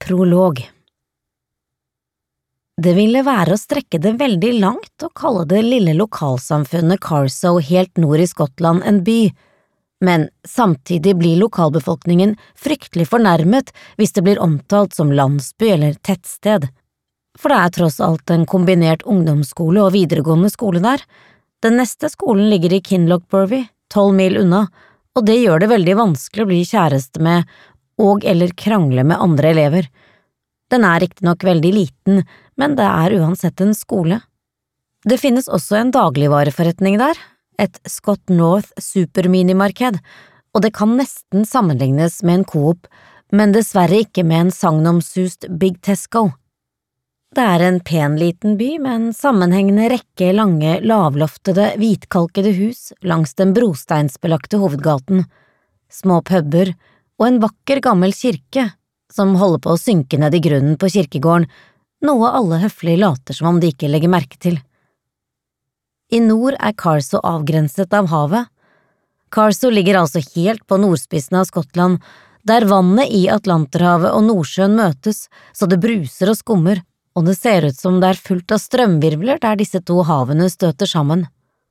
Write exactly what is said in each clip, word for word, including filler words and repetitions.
Prolog. Det ville være å strekke det veldig langt å kalle det lille lokalsamfunnet Carso helt nord i Skottland en by, men samtidig blir lokalbefolkningen fryktelig fornærmet hvis det blir omtalt som landsby eller tettsted, for det er tross alt en kombinert ungdomsskole og videregående skole der. Den neste skolen ligger i Kinlochbervie, tolv mil unna, og det gjør det veldig vanskelig å bli kjæreste med og eller krangle med andre elever. Den er riktignok veldig liten, men det er uansett en skole. Det finnes også en dagligvareforretning der, et Scott North superminimarked, og det kan nesten sammenlignes med en Coop, men dessverre ikke med en sagnomsust Big Tesco. Det er en pen liten by med en sammenhengende rekke lange, lavloftede, hvitkalkede hus langs den brosteinsbelagte hovedgaten, små puber og en vakker gammel kirke som holder på å synke ned i grunnen på kirkegården, noe alle høflig later som om de ikke legger merke til. I nord er Carso avgrenset av havet. Carso ligger altså helt på nordspissen av Skottland, der vannet i Atlanterhavet og Nordsjøen møtes, så det bruser og skummer, og det ser ut som det er fullt av strømvirvler der disse to havene støter sammen.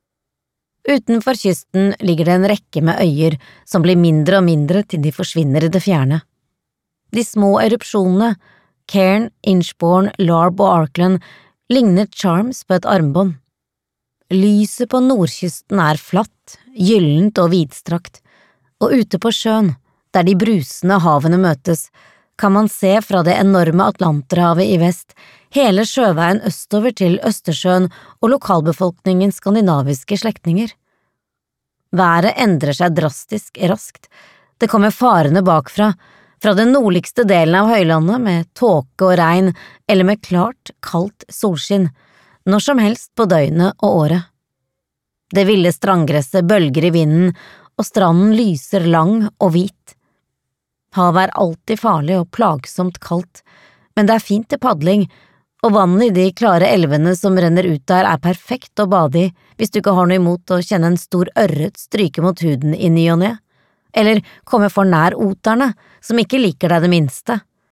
Utenfor kysten ligger det en rekke med øyer som blir mindre og mindre til de forsvinner i det fjerne. De små erupsjonene, Cairn, Inchbourne, Larb og Arkland, ligner charms på et armbånd. Lyset på nordkysten er flatt, gyllent og vidstrakt, og ute på sjøen, der de brusende havene møtes, kan man se fra det enorme Atlanterhavet i vest, hele sjøveien østover til Østersjøen og lokalbefolkningens skandinaviske slektninger. Været endrer seg drastisk raskt. Det kommer farene bakfra, fra den nordligste delen av høylandet med tåke og regn eller med klart, kaldt solskinn, når som helst på døgnet og året. Det ville strandgresset bølger i vinden, og stranden lyser lang og hvit. Havet er alltid farlig og plagsomt kaldt, men det er fint til padling, og vannet i de klare elvene som renner ut der er perfekt å bade i hvis du ikke har noe imot å kjenne en stor ørret stryke mot huden i ny og ne, eller komme for nær oterne som ikke liker deg det minste,